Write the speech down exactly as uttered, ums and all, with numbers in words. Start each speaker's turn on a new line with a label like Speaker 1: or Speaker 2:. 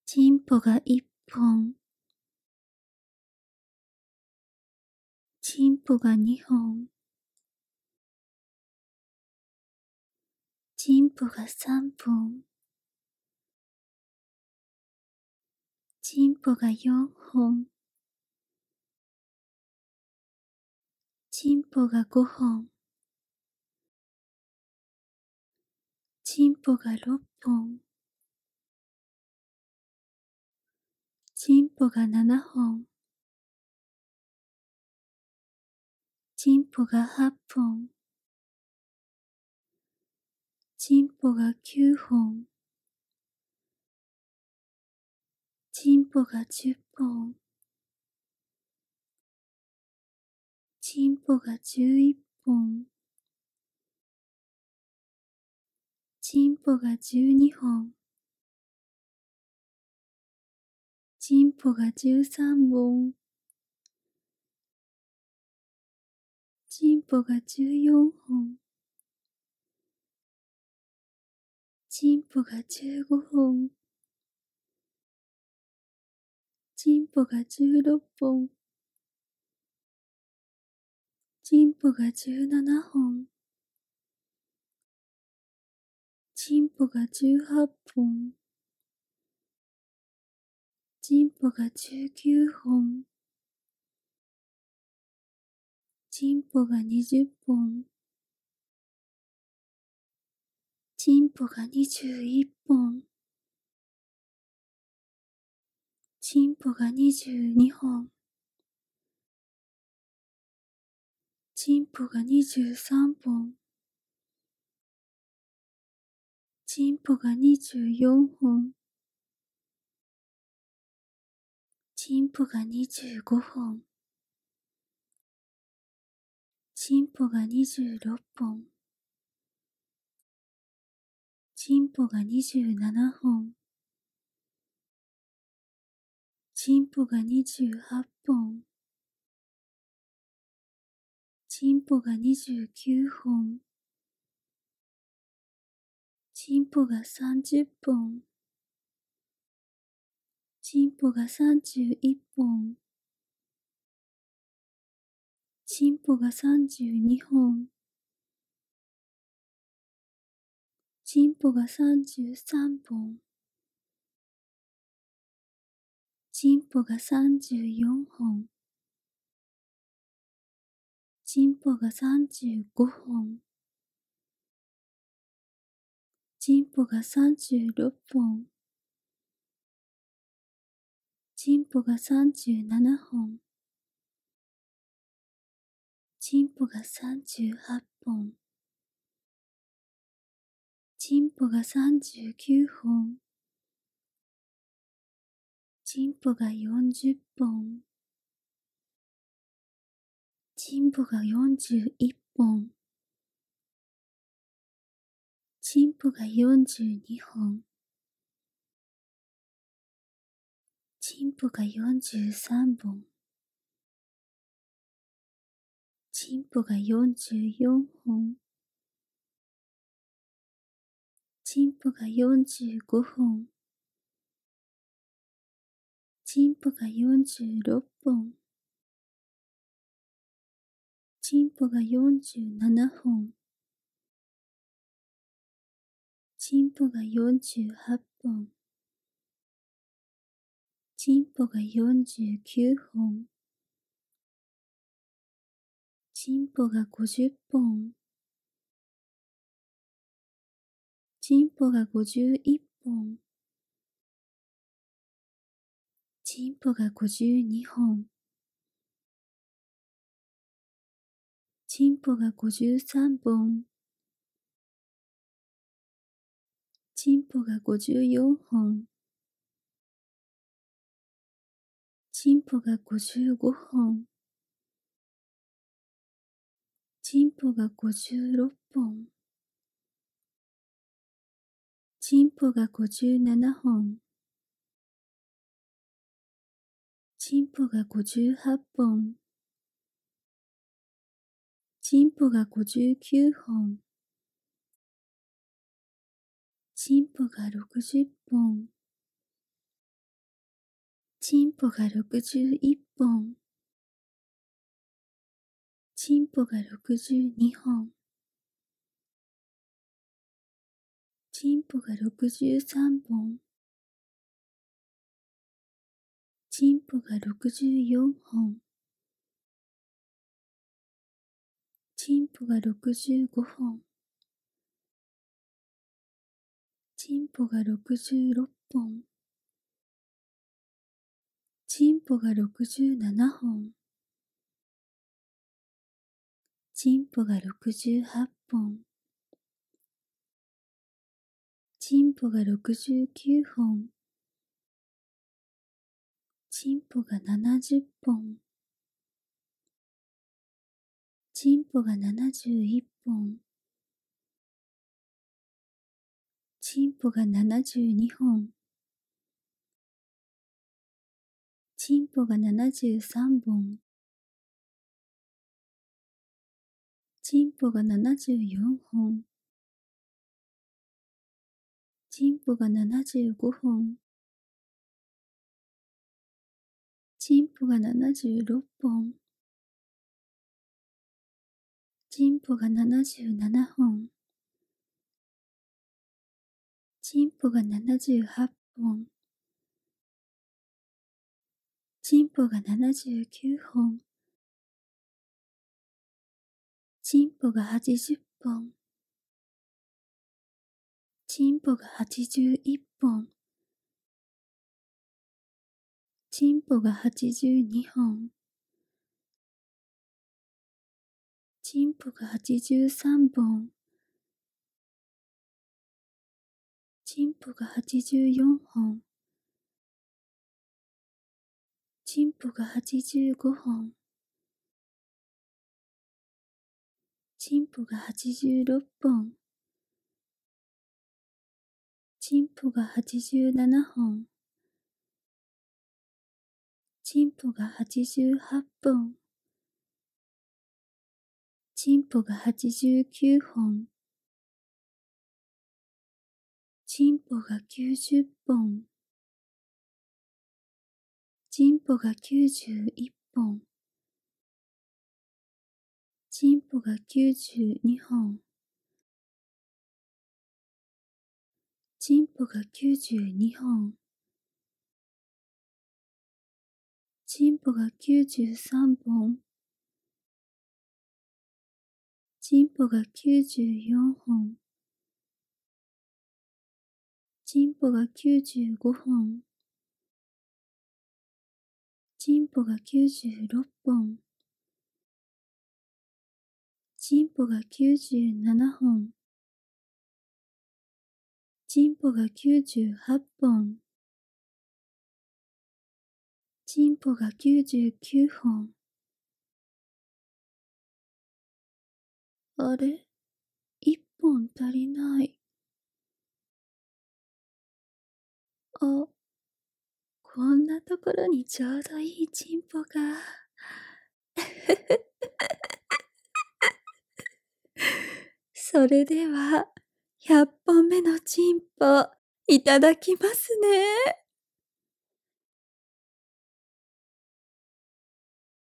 Speaker 1: チンポがいっぽん、チンポがにほん、チンポがさんぼん、チンポがよんほん、チンポがごほん、チンポがろっぽん、チンポがななほん、チンポがはっぽん、チンポがきゅうほん、チンポがじゅっぽん、チンポがじゅういっぽん、チンポがじゅうにほん、チンポがじゅうさんぼん、チンポがじゅうよんほん、チンポがじゅうごほん、チンポがじゅうろっぽん、チンポがじゅうななほん、チンポがじゅうはっぽん、チンポがじゅうきゅうほん、チンポがにじゅっぽん、チンポがにじゅういっぽん、チンポがにじゅうにほん、チンポがにじゅうさんぼん、チンポがにじゅうよんほん、チンポがにじゅうごほん、チンポがにじゅうろっぽん、チンポがにじゅうななほん、チンポがにじゅうはっぽん、チンポがにじゅうきゅうほん、チンポがさんじゅっぽん、チンポがさんじゅういっぽん、チンポがさんじゅうにほん、チンポがさんじゅうさんぼん、チンポがさんじゅうよんほん、チンポがさんじゅうごほん、チンポがさんじゅうろっぽん、チンポがさんじゅうななほん、チンポがさんじゅうはっぽん、チンポがさんじゅうきゅうほん、チンポがよんじゅっぽん、チンポがよんじゅういっぽん、チンポがよんじゅうにほん、チンポがよんじゅうさんぼん、チンポがよんじゅうよんほん、チンポがよんじゅうごほん、チンポがよんじゅうろっぽん、チンポがよんじゅうななほん、チンポがよんじゅうはっぽん、チンポがよんじゅうきゅうほん、チンポがごじゅっぽん、チンポがごじゅういっぽん、チンポがごじゅうにほん、チンポがごじゅうさんぼん、チンポがごじゅうよんほん、チンポがごじゅうごほん、チンポがごじゅうろっぽん、チンポがごじゅうななほん、チンポがごじゅうはっぽん、チンポがごじゅうきゅうほん、チンポがろくじゅっぽん、 チンポがろくじゅういっぽん、チンポがろくじゅうにほん、チンポがろくじゅうさんぼん、チンポがろくじゅうよんほん、チンポがろくじゅうごほん、チンポがろくじゅうろっぽん、チンポがろくじゅうななほん、チンポがろくじゅうはっぽん、チンポがろくじゅうきゅうほん、チンポがななじゅっぽん、チンポがななじゅういっぽん、チンポがななじゅうにほん、チンポがななじゅうさんぼん、チンポがななじゅうよんほん、チンポがななじゅうごほん、チンポがななじゅうろっぽん、チンポがななじゅうななほん、チンポがななじゅうはっぽん、チンポがななじゅうきゅうほん、チンポがはちじゅっぽん、チンポがはちじゅういっぽん、チンポがはちじゅうにほん、チンポがはちじゅうさんぼん、チンポがはちじゅうよんほん、チンポがはちじゅうごほん、チンポがはちじゅうろっぽん、チンポがはちじゅうななほん、チンポがはちじゅうはっぽん、チンポがはちじゅうきゅうほん、チンポがきゅうじゅっぽん、チンポがきゅうじゅういっぽん、チンポがきゅうじゅうにほん、チンポがきゅうじゅうにほん、チンポがきゅうじゅうさんぼん、チンポがきゅうじゅうよんほん、チンポがきゅうじゅうごほん、チンポがきゅうじゅうろっぽん、チンポがきゅうじゅうななほん、チンポがきゅうじゅうはっぽん、チンポがきゅうじゅうきゅうほん。あれ、いっぽん足りない。あ、こんなところにちょうどいいチンポが。それでは、ひゃっぽんめのチンポ、いただきますね。